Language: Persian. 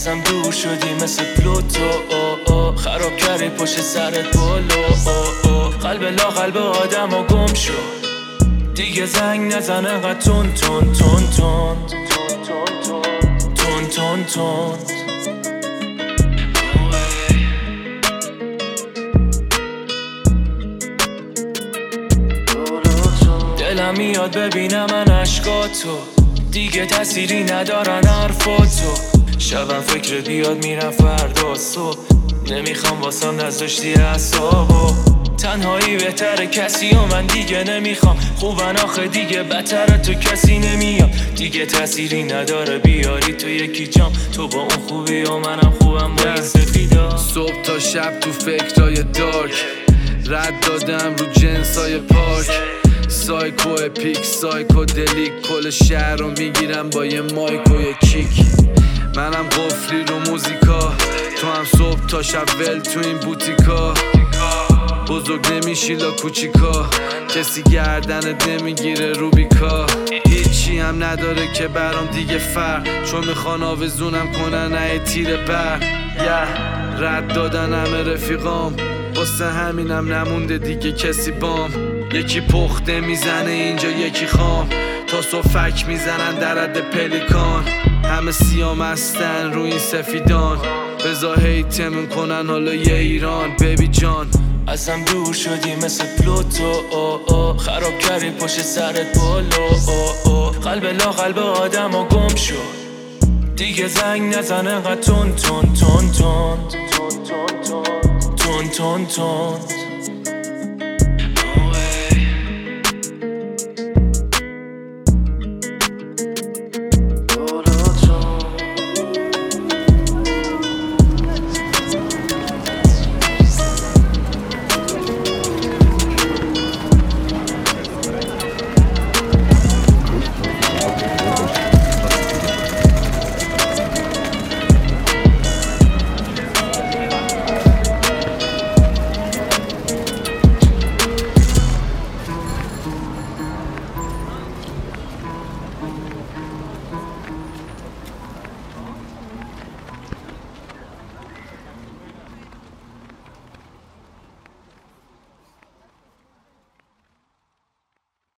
ازم دور شدی مثل پلوتو، خراب کردی پشت سرت بالو، قلب لا قلب آدم ها گم شد، دیگه زنگ نزن انقدر تون تون تون تون تون تون تون. دلم میاد ببینم من عشقاتو، دیگه تأثیری ندارن حرفاتو، شبم فکر بیاد میرم فردا صبح، نمیخوام واسم نذاشتی اعصابو، تنهایی بهتره کسی و من دیگه نمیخوام، خوبن آخه دیگه بدتره تو کسی نمیاد، دیگه تأثیری نداره بیاری تو یکی جام، تو با اون خوبی و منم خوبم با این سفیدا. صبح تا شب تو فکرای دارک، رد دادم رو جنسای پارک، سایکو اپیک سایکو دلیک، کل شهر رو میگیرم با یه مایک و یه کیک، منم قفلی رو موزیکا، تو هم صبح تا شب ول تو این بوتیکا، بزرگ نمیشی لا کوچیکا، کسی گردنت نمیگیره روبیکا، هیچی هم نداره که برام دیگه فرق، چون میخوان آویزونم کنن ای تیر بر، رد دادن همه رفیقام، واسه همینم نمونده دیگه کسی بام، یکی پخته میزنه اینجا یکی خام، تا صفک میزنن در حد پلیکان، همه سیام هستن رو این سفیدان، بزا هیتمون کنن حالا یه ایران بیبی جان. ازم دور شدی مثل پلوتو، خراب کردی پشت سرت بالو، قلب لا قلب آدم ها گم شد، دیگه زنگ نزن انقدر تون تون تون تون تون تون تون.